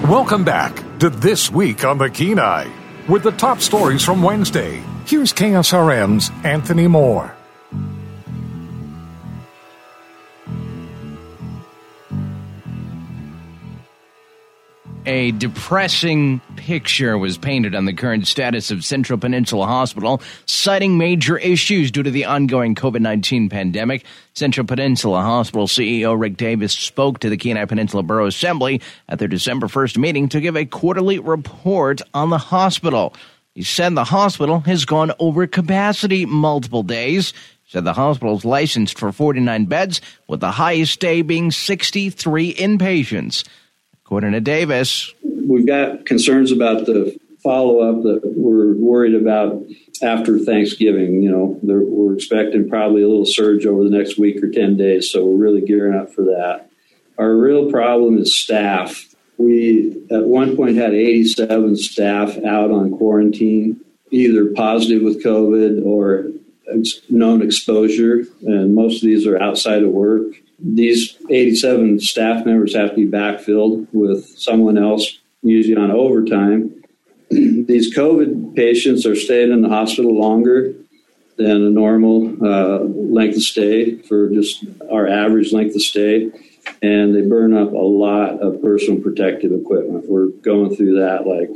Welcome back to This Week on the Kenai. With the top stories from Wednesday, here's KSRM's Anthony Moore. A depressing picture was painted on the current status of Central Peninsula Hospital, citing major issues due to the ongoing COVID-19 pandemic. Central Peninsula Hospital CEO Rick Davis spoke to the Kenai Peninsula Borough Assembly at their December 1st meeting to give a quarterly report on the hospital. He said the hospital has gone over capacity multiple days. He said the hospital is licensed for 49 beds, with the highest day being 63 inpatients. According to Davis, we've got concerns about the follow-up that we're worried about after Thanksgiving. We're expecting probably a little surge over the next week or 10 days, so we're really gearing up for that. Our real problem is staff. We, at one point, had 87 staff out on quarantine, either positive with COVID or known exposure, and most of these are outside of work. These 87 staff members have to be backfilled with someone else, usually on overtime. These COVID patients are staying in the hospital longer than a normal length of stay for just our average length of stay, and they burn up a lot of personal protective equipment. We're going through that like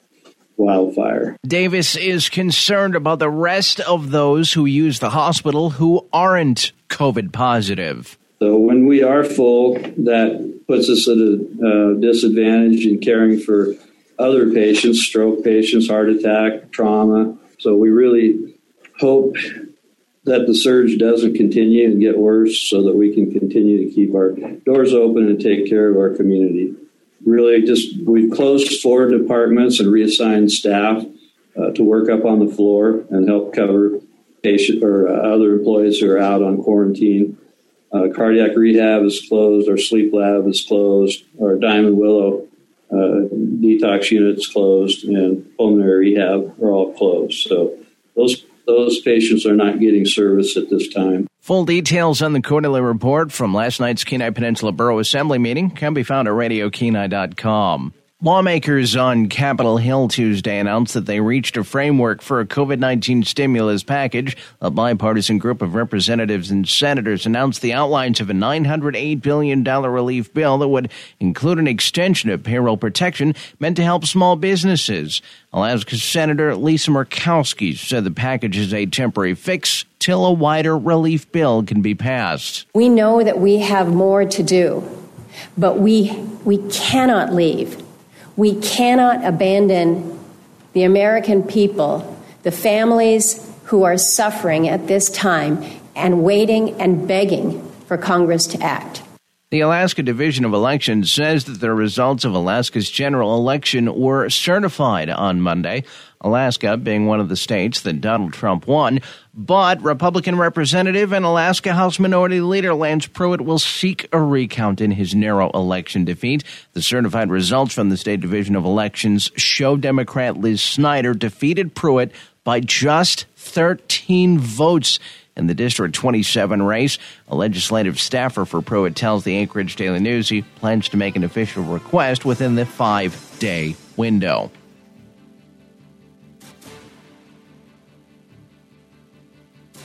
wildfire. Davis is concerned about the rest of those who use the hospital who aren't COVID positive. So when we are full, that puts us at a disadvantage in caring for other patients, stroke patients, heart attack, trauma. So we really hope that the surge doesn't continue and get worse so that we can continue to keep our doors open and take care of our community. Really we've closed 4 departments and reassigned staff to work up on the floor and help cover patient or other employees who are out on quarantine. Cardiac rehab is closed. Our sleep lab is closed. Our Diamond Willow detox unit's closed, and pulmonary rehab are all closed. So those patients are not getting service at this time. Full details on the quarterly report from last night's Kenai Peninsula Borough Assembly meeting can be found at RadioKenai.com. Lawmakers on Capitol Hill Tuesday announced that they reached a framework for a COVID-19 stimulus package. A bipartisan group of representatives and senators announced the outlines of a $908 billion relief bill that would include an extension of payroll protection meant to help small businesses. Alaska Senator Lisa Murkowski said the package is a temporary fix till a wider relief bill can be passed. We know that we have more to do, but we cannot leave. We cannot abandon the American people, the families who are suffering at this time and waiting and begging for Congress to act. The Alaska Division of Elections says that the results of Alaska's general election were certified on Monday, Alaska being one of the states that Donald Trump won. But Republican Representative and Alaska House Minority Leader Lance Pruitt will seek a recount in his narrow election defeat. The certified results from the State Division of Elections show Democrat Liz Snyder defeated Pruitt by just 13 votes in the District 27 race. A legislative staffer for Pruitt tells the Anchorage Daily News he plans to make an official request within the 5-day window.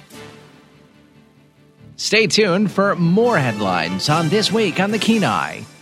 Stay tuned for more headlines on This Week on the Kenai.